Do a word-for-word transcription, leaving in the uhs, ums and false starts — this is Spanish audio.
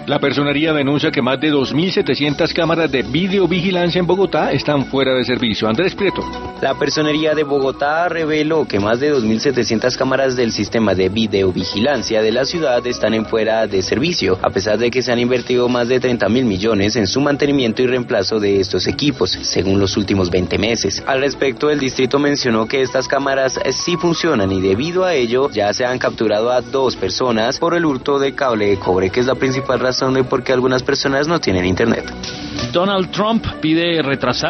La personería denuncia que más de dos mil setecientas cámaras de videovigilancia en Bogotá están fuera de servicio. Andrés Prieto. La personería de Bogotá reveló que más de dos mil setecientas cámaras del sistema de videovigilancia de la ciudad están en fuera de servicio, a pesar de que se han invertido más de treinta mil millones en su mantenimiento y reemplazo de estos equipos, según los últimos veinte meses. Al respecto, el distrito mencionó que estas cámaras sí funcionan y debido a ello ya se han capturado a dos personas por el hurto de cable de cobre, que es la principal razón de por qué algunas personas no tienen internet. Donald Trump pide retrasar